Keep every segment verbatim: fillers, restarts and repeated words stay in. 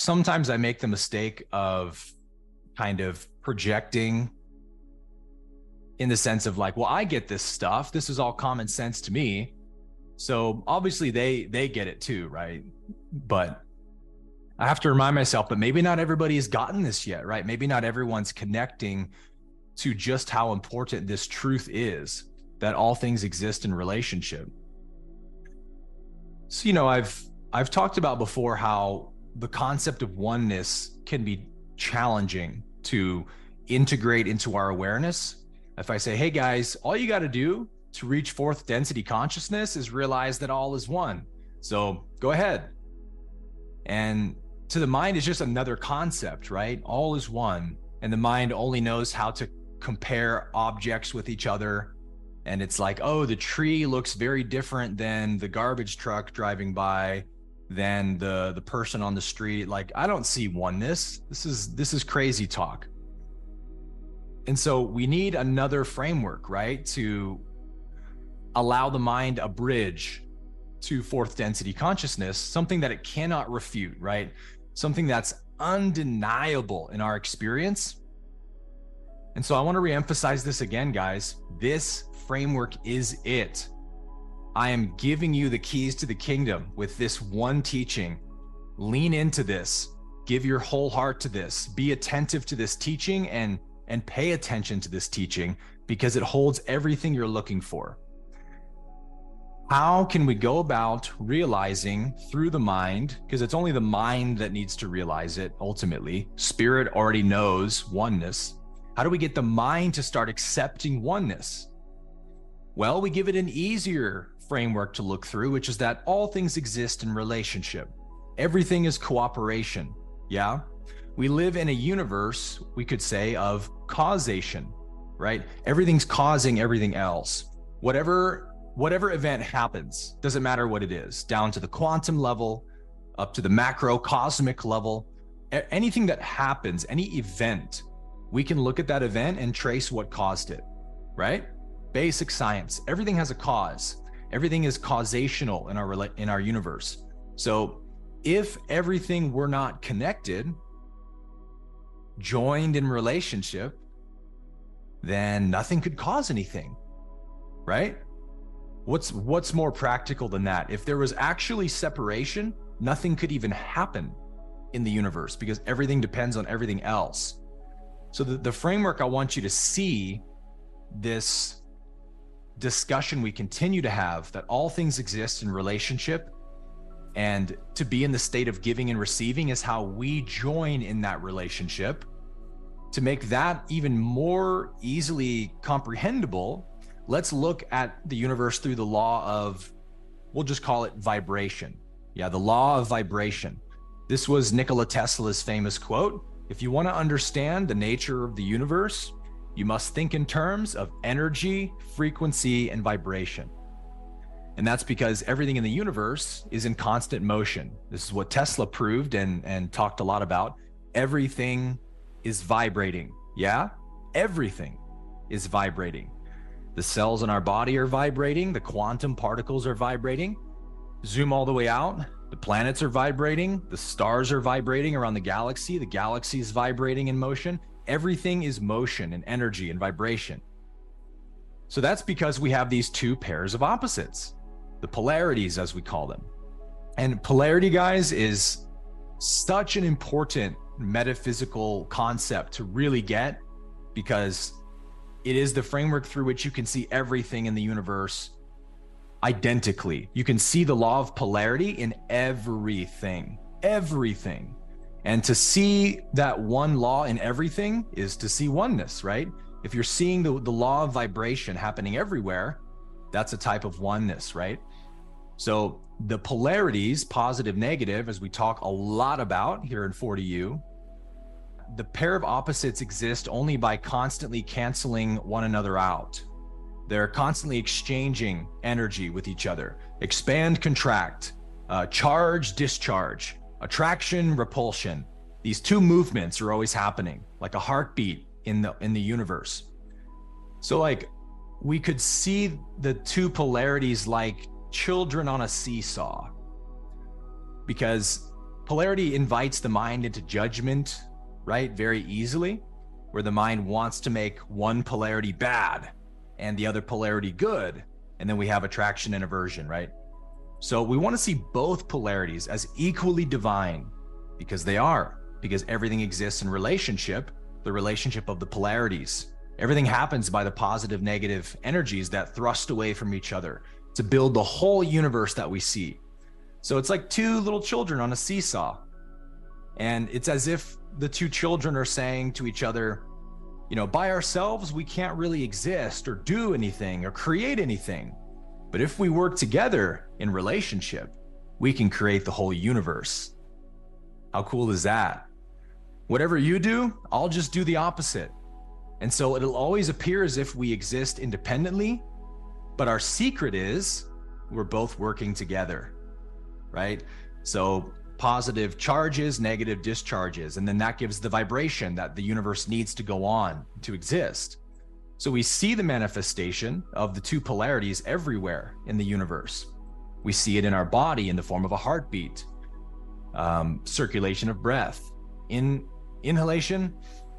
sometimes I make the mistake of kind of projecting in the sense of like, well, I get this stuff. This is all common sense to me. So obviously they they get it too, right? But I have to remind myself, but maybe not everybody has gotten this yet, right? Maybe not everyone's connecting to just how important this truth is, that all things exist in relationship. So, you know, I've I've talked about before how the concept of oneness can be challenging to integrate into our awareness. If I say, hey guys, all you got to do to reach fourth density consciousness is realize that all is one. So go ahead. And to the mind, it's just another concept, right? All is one. And the mind only knows how to compare objects with each other. And it's like, oh, the tree looks very different than the garbage truck driving by, than the, the person on the street. Like, I don't see oneness. This is, this is crazy talk. And so we need another framework, right? To allow the mind a bridge to fourth density consciousness, something that it cannot refute, right? Something that's undeniable in our experience. And so I want to reemphasize this again, guys. This framework is it. I am giving you the keys to the kingdom with this one teaching. Lean into this. Give your whole heart to this. Be attentive to this teaching and, and pay attention to this teaching because it holds everything you're looking for. How can we go about realizing through the mind, because it's only the mind that needs to realize it ultimately. Spirit already knows oneness. How do we get the mind to start accepting oneness? Well, we give it an easier framework to look through, which is that all things exist in relationship. Everything is cooperation, yeah? We live in a universe, we could say, of causation, right? Everything's causing everything else. Whatever Whatever event happens, doesn't matter what it is, down to the quantum level, up to the macrocosmic level, anything that happens, any event, we can look at that event and trace what caused it, right? Basic science, everything has a cause. Everything is causational in our, in our universe. So if everything were not connected, joined in relationship, then nothing could cause anything, right? What's what's more practical than that? If there was actually separation, nothing could even happen in the universe because everything depends on everything else. So the, the framework I want you to see, this discussion we continue to have, that all things exist in relationship, and to be in the state of giving and receiving is how we join in that relationship. To make that even more easily comprehensible, let's look at the universe through the law of, we'll just call it vibration. Yeah, the law of vibration. This was Nikola Tesla's famous quote. If you want to understand the nature of the universe, you must think in terms of energy, frequency, and vibration. And that's because everything in the universe is in constant motion. This is what Tesla proved and, and talked a lot about. Everything is vibrating. Yeah, everything is vibrating. The cells in our body are vibrating. The quantum particles are vibrating. Zoom all the way out. The planets are vibrating. The stars are vibrating around the galaxy. The galaxy is vibrating in motion. Everything is motion and energy and vibration. So that's because we have these two pairs of opposites, the polarities as we call them. And polarity, guys, is such an important metaphysical concept to really get, because it is the framework through which you can see everything in the universe identically. You can see the law of polarity in everything, everything. And to see that one law in everything is to see oneness, right? If you're seeing the, the law of vibration happening everywhere, that's a type of oneness, right? So the polarities, positive, negative, as we talk a lot about here in forty U, the pair of opposites exist only by constantly canceling one another out. They're constantly exchanging energy with each other. Expand, contract, uh, charge, discharge, attraction, repulsion. These two movements are always happening, like a heartbeat in the in the universe. So like we could see the two polarities like children on a seesaw, because polarity invites the mind into judgment, right? Very easily, where the mind wants to make one polarity bad and the other polarity good. And then we have attraction and aversion, right? So we want to see both polarities as equally divine, because they are, because everything exists in relationship, the relationship of the polarities. Everything happens by the positive, negative energies that thrust away from each other to build the whole universe that we see. So it's like two little children on a seesaw. And it's as if the two children are saying to each other, you know, by ourselves, we can't really exist or do anything or create anything. But if we work together in relationship, we can create the whole universe. How cool is that? Whatever you do, I'll just do the opposite. And so it'll always appear as if we exist independently, but our secret is we're both working together, right? So positive charges, negative discharges, and then that gives the vibration that the universe needs to go on to exist. So we see the manifestation of the two polarities everywhere in the universe. We see it in our body in the form of a heartbeat, um, circulation of breath, in inhalation,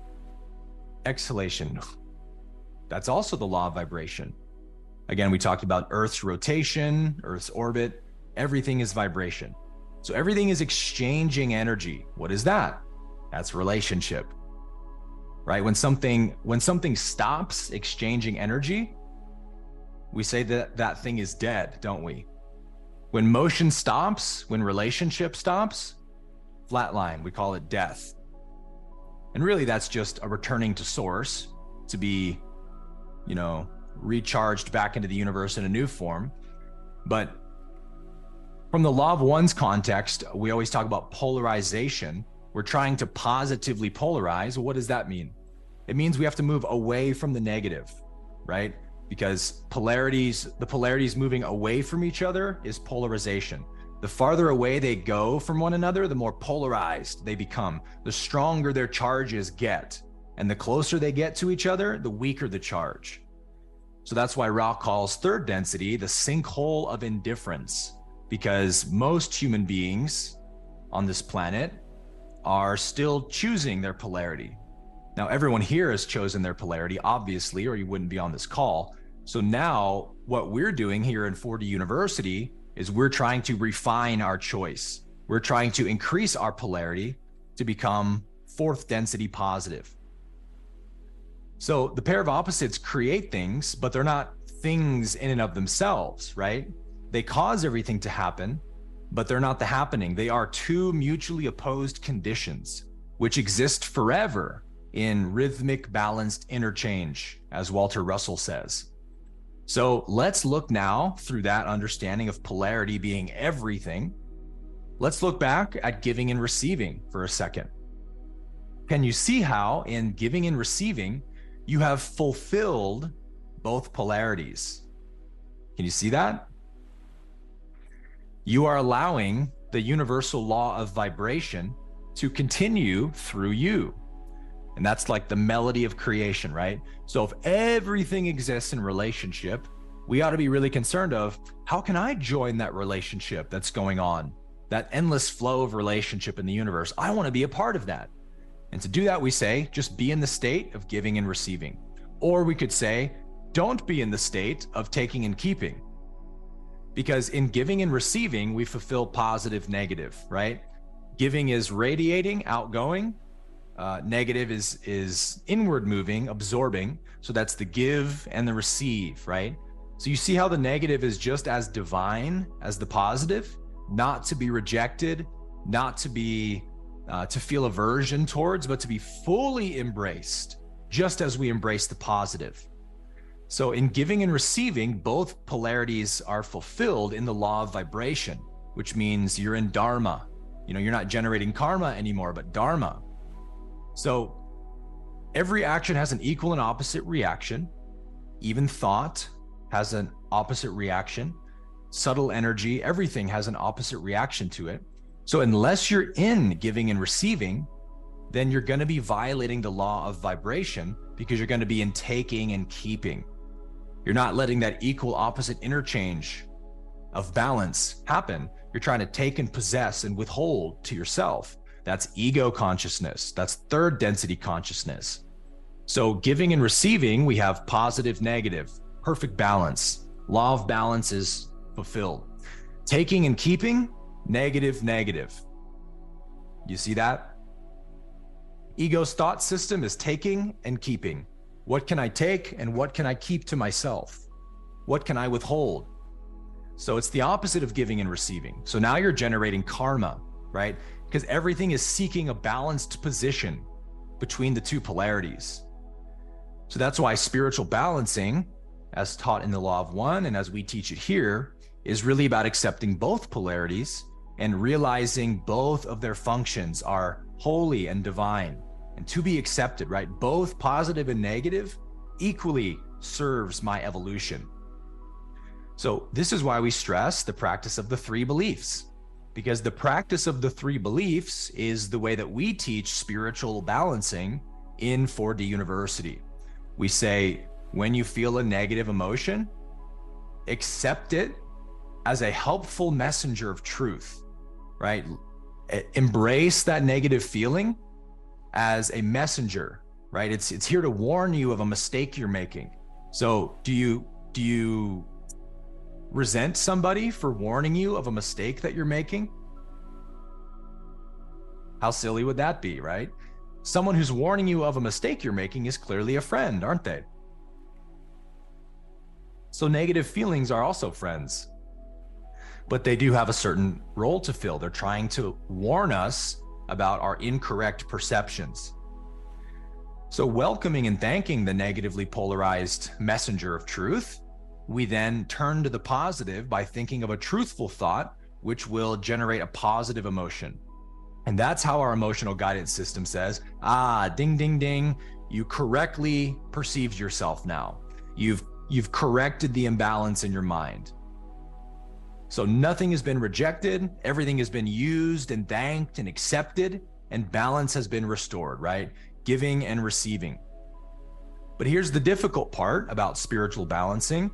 exhalation. That's also the law of vibration. Again, we talked about Earth's rotation, Earth's orbit. Everything is vibration. So everything is exchanging energy. What is that? That's relationship. Right? When something when something stops exchanging energy, we say that that thing is dead, don't we? When motion stops, when relationship stops, flatline, we call it death. And really that's just a returning to source to be, you know, recharged back into the universe in a new form. But from the law of one's context, we always talk about polarization. We're trying to positively polarize. What does that mean? It means we have to move away from the negative, right? Because polarities, the polarities moving away from each other is polarization. The farther away they go from one another, the more polarized they become, the stronger their charges get. And the closer they get to each other, the weaker the charge. So that's why Ra calls third density the sinkhole of indifference, because most human beings on this planet are still choosing their polarity. Now, everyone here has chosen their polarity, obviously, or you wouldn't be on this call. So now what we're doing here in four D University is we're trying to refine our choice. We're trying to increase our polarity to become fourth density positive. So the pair of opposites create things, but they're not things in and of themselves, right? They cause everything to happen, but they're not the happening. They are two mutually opposed conditions, which exist forever in rhythmic balanced interchange, as Walter Russell says. So let's look now through that understanding of polarity being everything. Let's look back at giving and receiving for a second. Can you see how in giving and receiving, you have fulfilled both polarities? Can you see that? You are allowing the universal law of vibration to continue through you. And that's like the melody of creation, right? So if everything exists in relationship, we ought to be really concerned of how can I join that relationship that's going on, that endless flow of relationship in the universe. I want to be a part of that. And to do that, we say, just be in the state of giving and receiving. Or we could say, don't be in the state of taking and keeping. Because in giving and receiving, we fulfill positive, negative, right? Giving is radiating, outgoing. Uh, negative is, is inward moving, absorbing. So that's the give and the receive, right? So you see how the negative is just as divine as the positive, not to be rejected, not to be, uh, to feel aversion towards, but to be fully embraced, just as we embrace the positive. So in giving and receiving, both polarities are fulfilled in the law of vibration, which means you're in dharma. You know, you're not generating karma anymore, but dharma. So every action has an equal and opposite reaction. Even thought has an opposite reaction. Subtle energy, everything has an opposite reaction to it. So unless you're in giving and receiving, then you're going to be violating the law of vibration, because you're going to be in taking and keeping. You're not letting that equal opposite interchange of balance happen. You're trying to take and possess and withhold to yourself. That's ego consciousness. That's third density consciousness. So giving and receiving, we have positive, negative, perfect balance. Law of balance is fulfilled. Taking and keeping, negative, negative. You see that? Ego's thought system is taking and keeping. What can I take and what can I keep to myself? What can I withhold? So it's the opposite of giving and receiving. So now you're generating karma, right? Because everything is seeking a balanced position between the two polarities. So that's why spiritual balancing, as taught in the Law of One and as we teach it here, is really about accepting both polarities and realizing both of their functions are holy and divine and to be accepted, right? Both positive and negative equally serves my evolution. So this is why we stress the practice of the three beliefs, because the practice of the three beliefs is the way that we teach spiritual balancing in four D University. We say, when you feel a negative emotion, accept it as a helpful messenger of truth, right? Embrace that negative feeling as a messenger, right? It's it's here to warn you of a mistake you're making. So do you do you resent somebody for warning you of a mistake that you're making? How silly would that be, right? Someone who's warning you of a mistake you're making is clearly a friend, aren't they? So negative feelings are also friends, but they do have a certain role to fill. They're trying to warn us about our incorrect perceptions. So welcoming and thanking the negatively polarized messenger of truth, we then turn to the positive by thinking of a truthful thought, which will generate a positive emotion. And that's how our emotional guidance system says, ah, ding, ding, ding, you correctly perceived yourself now. You've, you've corrected the imbalance in your mind. So nothing has been rejected, everything has been used and thanked and accepted, and balance has been restored, right? Giving and receiving. But here's the difficult part about spiritual balancing,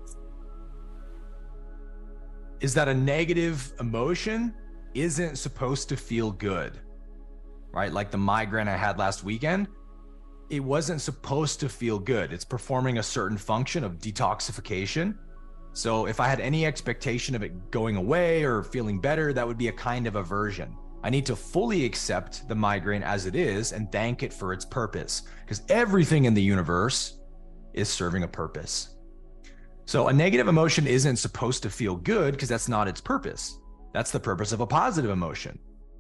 is that a negative emotion isn't supposed to feel good, right? Like the migraine I had last weekend, it wasn't supposed to feel good. It's performing a certain function of detoxification. So if I had any expectation of it going away or feeling better, that would be a kind of aversion. I need to fully accept the migraine as it is and thank it for its purpose, because everything in the universe is serving a purpose. So a negative emotion isn't supposed to feel good because that's not its purpose. That's the purpose of a positive emotion,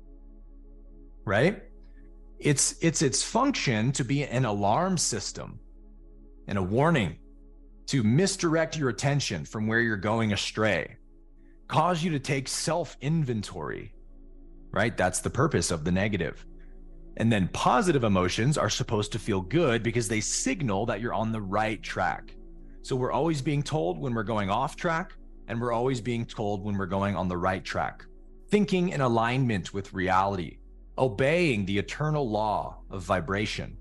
right? It's, it's its function to be an alarm system and a warning to misdirect your attention from where you're going astray, cause you to take self-inventory, right? That's the purpose of the negative. And then positive emotions are supposed to feel good because they signal that you're on the right track. So we're always being told when we're going off track, and we're always being told when we're going on the right track. Thinking in alignment with reality, obeying the eternal law of vibration.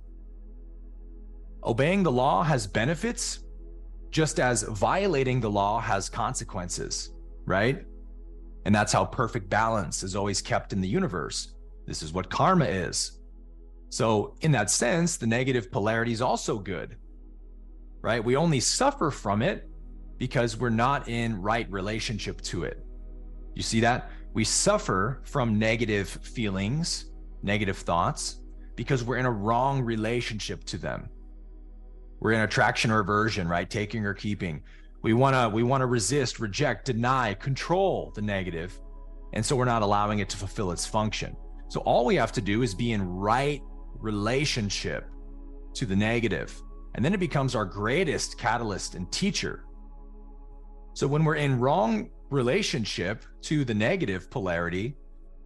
Obeying the law has benefits, just as violating the law has consequences, right? And that's how perfect balance is always kept in the universe. This is what karma is. So in that sense, the negative polarity is also good, right? We only suffer from it because we're not in right relationship to it. You see that? We suffer from negative feelings, negative thoughts, because we're in a wrong relationship to them. We're in attraction or aversion, right? Taking or keeping. We wanna, we wanna resist, reject, deny, control the negative. And so we're not allowing it to fulfill its function. So all we have to do is be in right relationship to the negative. And then it becomes our greatest catalyst and teacher. So when we're in wrong relationship to the negative polarity,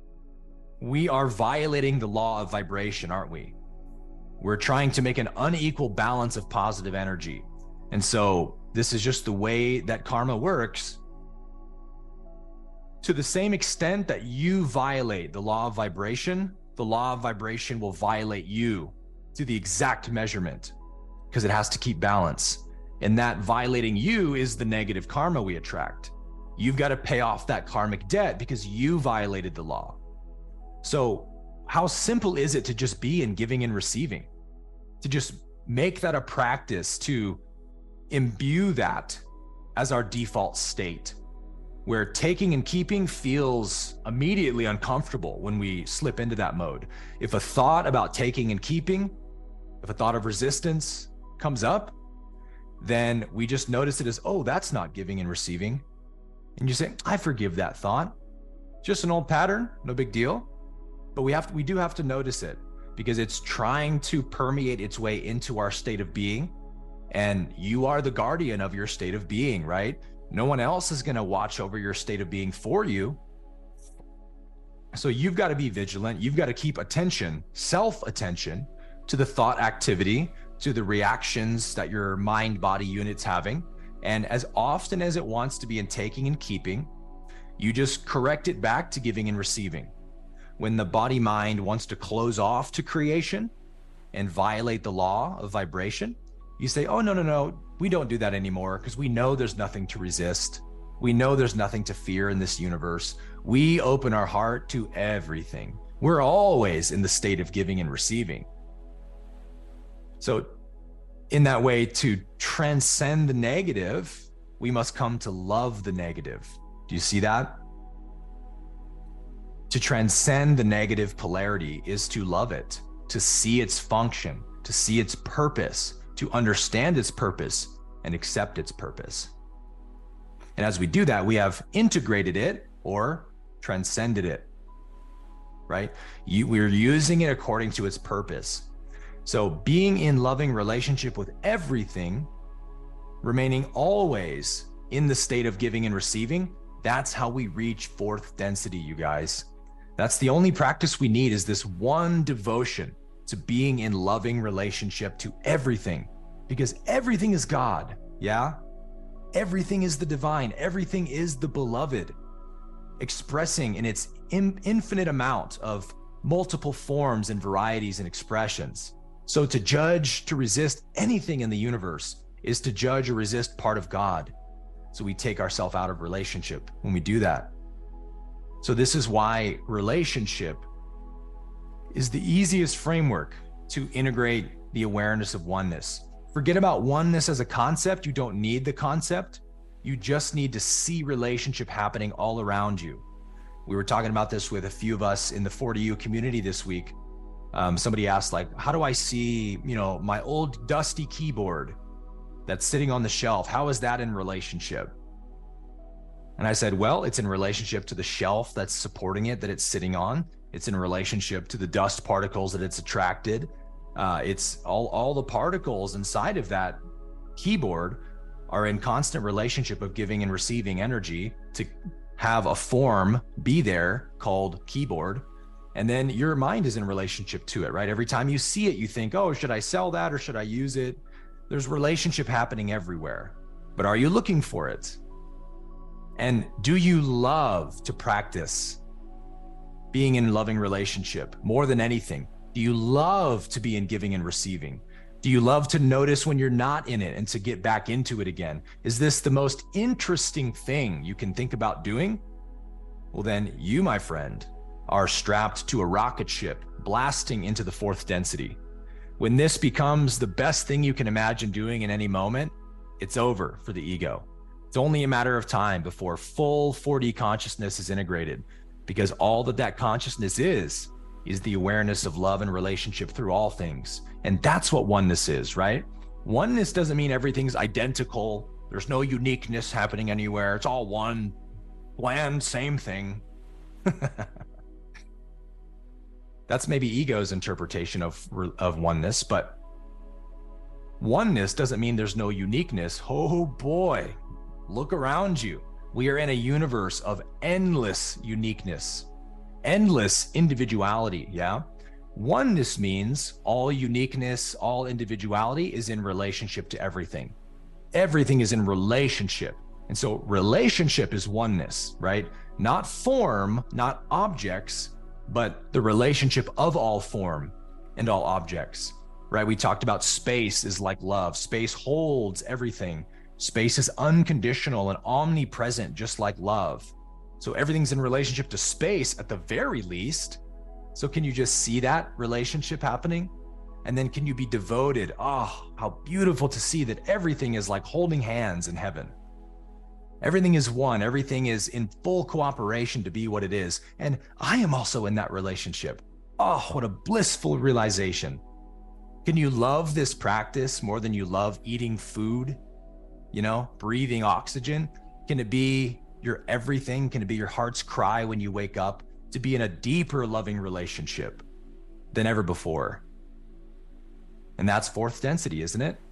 we are violating the law of vibration, aren't we? We're trying to make an unequal balance of positive energy. And so this is just the way that karma works. To the same extent that you violate the law of vibration, the law of vibration will violate you to the exact measurement, because it has to keep balance. And that violating you is the negative karma we attract. You've got to pay off that karmic debt because you violated the law. So how simple is it to just be in giving and receiving? To just make that a practice, to imbue that as our default state, where taking and keeping feels immediately uncomfortable when we slip into that mode. If a thought about taking and keeping, if a thought of resistance comes up, then we just notice it as, oh, that's not giving and receiving. And you say, I forgive that thought. Just an old pattern, no big deal. But we have to, we do have to notice it because it's trying to permeate its way into our state of being. And you are the guardian of your state of being, right? No one else is going to watch over your state of being for you. So you've got to be vigilant. You've got to keep attention, self-attention to the thought activity, to the reactions that your mind-body unit's having. And as often as it wants to be in taking and keeping, you just correct it back to giving and receiving. When the body-mind wants to close off to creation and violate the law of vibration, you say, oh, no, no, no, we don't do that anymore because we know there's nothing to resist. We know there's nothing to fear in this universe. We open our heart to everything. We're always in the state of giving and receiving. So in that way, to transcend the negative, we must come to love the negative. Do you see that? To transcend the negative polarity is to love it, to see its function, to see its purpose, to understand its purpose and accept its purpose. And as we do that, we have integrated it or transcended it, right? You, we're using it according to its purpose. So being in loving relationship with everything, remaining always in the state of giving and receiving, that's how we reach fourth density, you guys. That's the only practice we need, is this one devotion to being in loving relationship to everything, because everything is God, yeah? Everything is the divine, everything is the beloved, expressing in its in- infinite amount of multiple forms and varieties and expressions. So to judge, to resist anything in the universe is to judge or resist part of God. So we take ourselves out of relationship when we do that. So this is why relationship is the easiest framework to integrate the awareness of oneness. Forget about oneness as a concept. You don't need the concept. You just need to see relationship happening all around you. We were talking about this with a few of us in the forty U community this week. Um, somebody asked, like, how do I see, you know, my old dusty keyboard that's sitting on the shelf? How is that in relationship? And I said, well, it's in relationship to the shelf that's supporting it, that it's sitting on. It's in relationship to the dust particles that it's attracted. Uh, it's all, all the particles inside of that keyboard are in constant relationship of giving and receiving energy to have a form be there called keyboard. And then your mind is in relationship to it, right? Every time you see it, you think, oh, should I sell that or should I use it? There's relationship happening everywhere. But are you looking for it? And do you love to practice being in loving relationship more than anything? Do you love to be in giving and receiving? Do you love to notice when you're not in it and to get back into it again? Is this the most interesting thing you can think about doing? Well, then you, my friend, are strapped to a rocket ship blasting into the fourth density. When this becomes the best thing you can imagine doing in any moment, it's over for the ego. It's only a matter of time before full four D consciousness is integrated, because all that that consciousness is, is the awareness of love and relationship through all things. And that's what oneness is, right? Oneness doesn't mean everything's identical. There's no uniqueness happening anywhere. It's all one, bland, same thing. That's maybe ego's interpretation of, of oneness, but oneness doesn't mean there's no uniqueness. Oh boy, look around you. We are in a universe of endless uniqueness, endless individuality, yeah? Oneness means all uniqueness, all individuality is in relationship to everything. Everything is in relationship. And so relationship is oneness, right? Not form, not objects, but the relationship of all form and all objects, right? We talked about space is like love. Space holds everything. Space is unconditional and omnipresent, just like love. So everything's in relationship to space at the very least. So can you just see that relationship happening? And then can you be devoted? Oh, how beautiful to see that everything is like holding hands in heaven. Everything is one. Everything is in full cooperation to be what it is. And I am also in that relationship. Oh, what a blissful realization. Can you love this practice more than you love eating food? You know, breathing oxygen? Can it be your everything? Can it be your heart's cry when you wake up to be in a deeper loving relationship than ever before? And that's fourth density, isn't it?